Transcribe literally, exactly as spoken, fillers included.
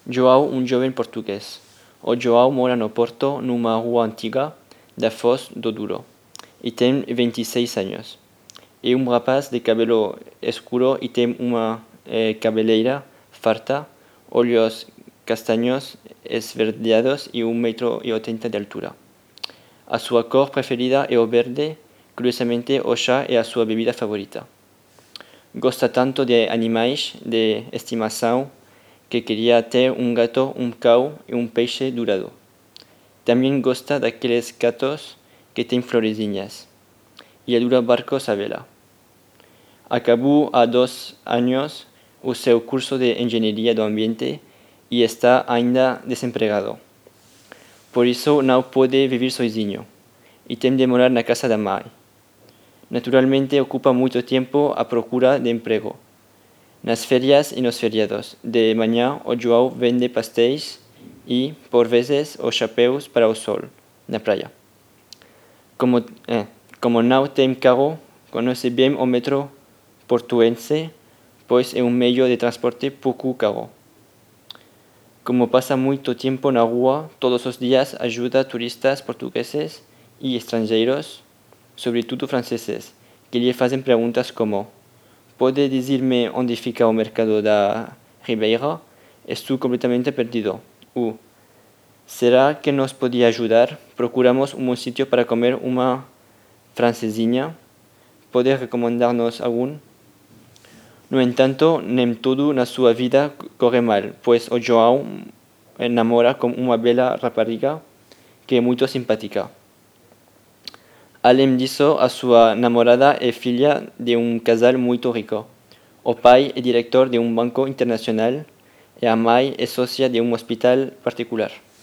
João, um jovem português. O João mora no Porto, numa rua antiga da Foz do Douro, e tem vinte e seis anos. É um rapaz de cabelo escuro e tem uma eh, cabeleira farta, olhos castanhos esverdeados e um metro e oitenta de altura. A sua cor preferida é o verde, curiosamente o chá é a sua bebida favorita. Gosta tanto de animais de estimação que queria ter um gato, um cão e um peixe dourado. Também gosta daqueles gatos que têm florezinhas e adora barcos à vela. Acabou há dois anos o seu curso de engenharia do ambiente e está ainda desempregado. Por isso não pode viver sozinho e tem de morar na casa da mãe. Naturalmente ocupa muito tempo à procura de emprego. Nas férias e nos feriados, de manhã o João vende pastéis e, por vezes, os chapéus para o sol, na praia. Como, eh, como não tem carro, conhece bem o metro portuense, pois é um meio de transporte pouco caro. Como passa muito tempo na rua, todos os dias ajuda turistas portugueses e estrangeiros, sobretudo franceses, que lhe fazem perguntas como: pode dizer-me onde fica o mercado da Ribeira? Estou completamente perdido. Ou: será que nos podia ajudar? Procuramos um bom sítio para comer uma francesinha. Pode recomendar-nos algum? No entanto, nem tudo na sua vida corre mal, pois o João namora com uma bela rapariga que é muito simpática. Além disso, a sua namorada é filha de um casal muito rico. O pai é diretor de um banco internacional e a mãe é sócia de um hospital particular.